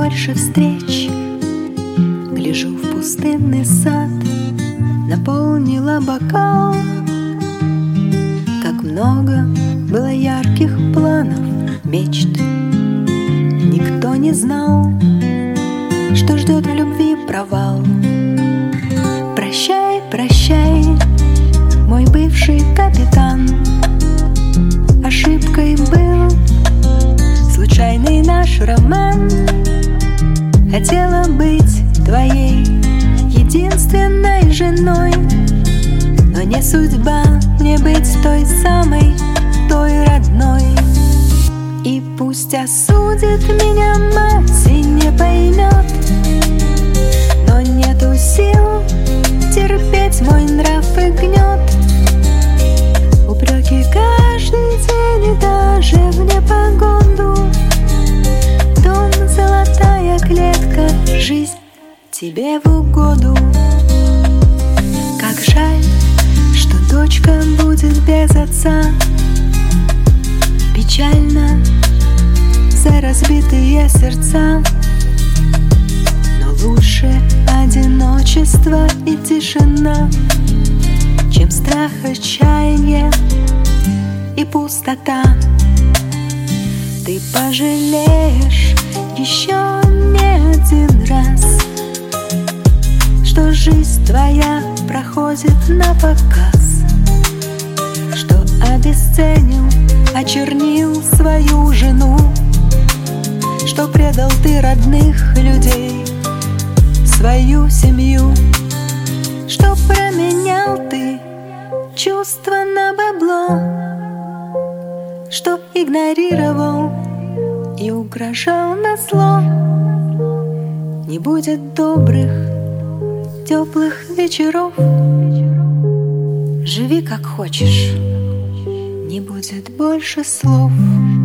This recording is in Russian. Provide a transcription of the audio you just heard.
больше встреч. Гляжу в пустынный сад, наполнила бокал. Как много было ярких планов, мечт. Никто не знал, что ждет в любви провал. Прощай, прощай, мой бывший капитан. Ошибкой был случайный наш роман. Хотела быть твоей единственной женой, но не судьба мне быть той самой, той родной. И пусть осудит меня мать и не поймет, но нету сил терпеть мой нрав и гнет. Упреки каждый день и даже в непогоду. Дом, золотая клетка, жизнь тебе в угоду. Как жаль, что дочка будет без отца. Печально за разбитые сердца. Но лучше одиночество и тишина, чем страх, отчаяние и пустота. Ты пожалеешь еще не один раз, что жизнь твоя проходит напоказ, что обесценил, очернил свою жену, что предал ты родных людей, свою семью, что променял ты чувства на бабло, что игнорировал и угрожал назло. Не будет добрых, теплых вечеров. Живи как хочешь, не будет больше слов.